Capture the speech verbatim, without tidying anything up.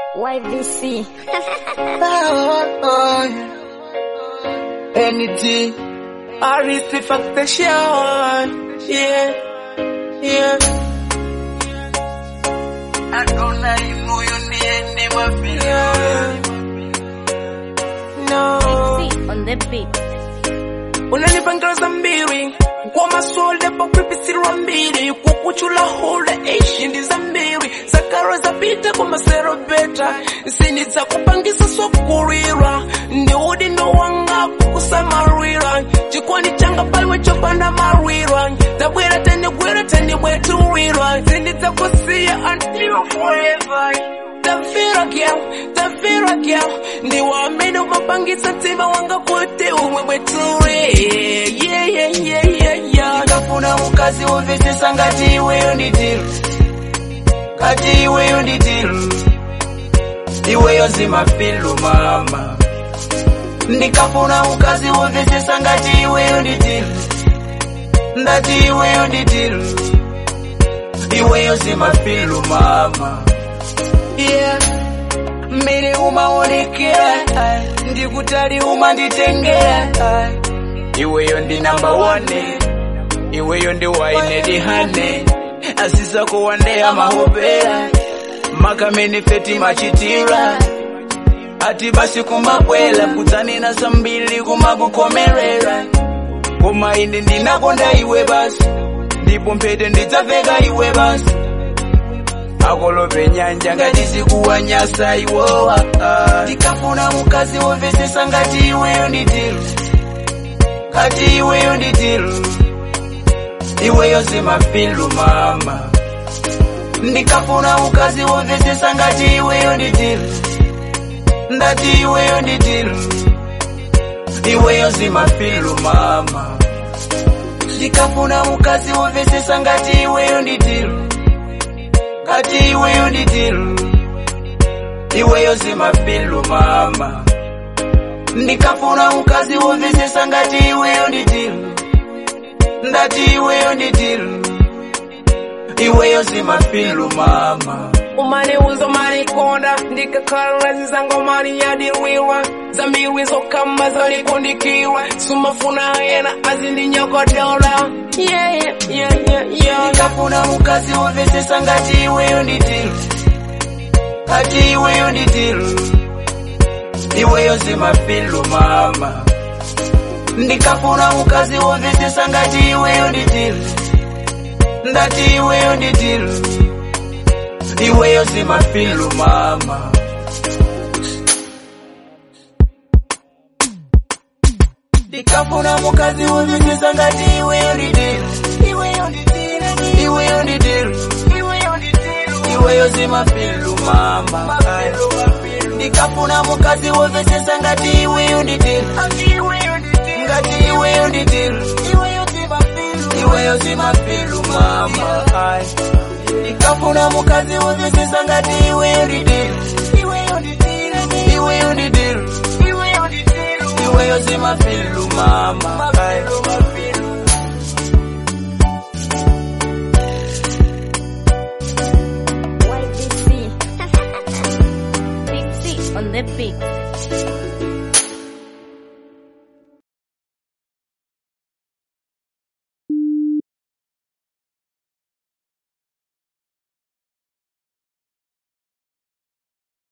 Y V C. Oh, oh, yeah. Energy, artifaction, yeah, yeah. I don't know you need any more feeling. No. On the beat. Unanipangasa mbili kwa maswali pa kupisirwa mbili kwa kuchula hold Asian is a mbili zakara za pita kwa masero beta sini za kupangisa so kurira ndi udi no wanga kusamarira chikwani changa palwe chopanda marira tabwera tene gwera tene bweturira sini za kusia until forever. Tafira girl, tafira girl, ndi wamene umapangisa tima wanga kote umwe bweture. Yeah, yeah, yeah, yeah, yeah. Ndikafuna mukazi womvesesa ngati iweyo ndi deal, ngati iweyo ndi deal, iweyo zimafilu mama. Ndikafuna mukazi womvesesa ngati iweyo ndi deal, ngati iweyo ndi deal, iweyo zimafilu mama. Yeah, mire umaonekera, ndikutali umanditengera. Iweyo ndi number one, iweyo ndi wine di hane. Asisa kuwandea mahopera, makameni feti machitira. Ati basi kumabwela, kutani na sambili kumakukomerera. Kuma indi ndinakonda iwe basi, ndipo mpete nditafeka iwe basi. Akolope nyanja ngati sikuwanyasa iwowa. Ndikafuna mukazi womvesesa ngati iweyo ndi deal, ngati iweyo ndi deal, iweyo zimafilu mama. Ndikafuna mukazi womvesesa ngati iweyo ndi deal, ngati iweyo ndi deal, iweyo zimafilu mama. Ndikafuna mukazi womvesesa ngati iweyo ndi deal, ngati iweyo ndi deal, iweyo zimafilu mama. Ndikafuna mukazi womvesesa ngati iweyo ndi deal, ngati iweyo ndi deal, iweyo zimafilu mama. Umani uzo mani konda, ndikakhala zizango mani yadirira. Zamiri zokamba zalikundikiwa, sumafuna hena azindinyokodola. Yeah, yeah, yeah, yeah, yeah. Ndikafuna mukazi womvesesa ngati iweyo ndi deal, ngati iweyo ndi deal, iweyo zimafilu mama. Ndikafuna mukazi womvesesa ngati iweyo ndi deal, ngati iweyo ndi deal, iweyo zimafilu mama. Ndikafuna mukazi womvesesa ngati iweyo ndi deal, iweyo ndi deal, iweyo ndi deal, iweyo zimafilu mama. Ndikafuna mukazi womvesesa ngati iweyo ndi deal, ngati iweyo ndi deal, iweyo zimafilu mama. Ndikafuna mukazi womvesesa ngati iweyo ndi deal, iweyo ndi deal, iweyo zimafilu mama. Y V C. Big C on the beat.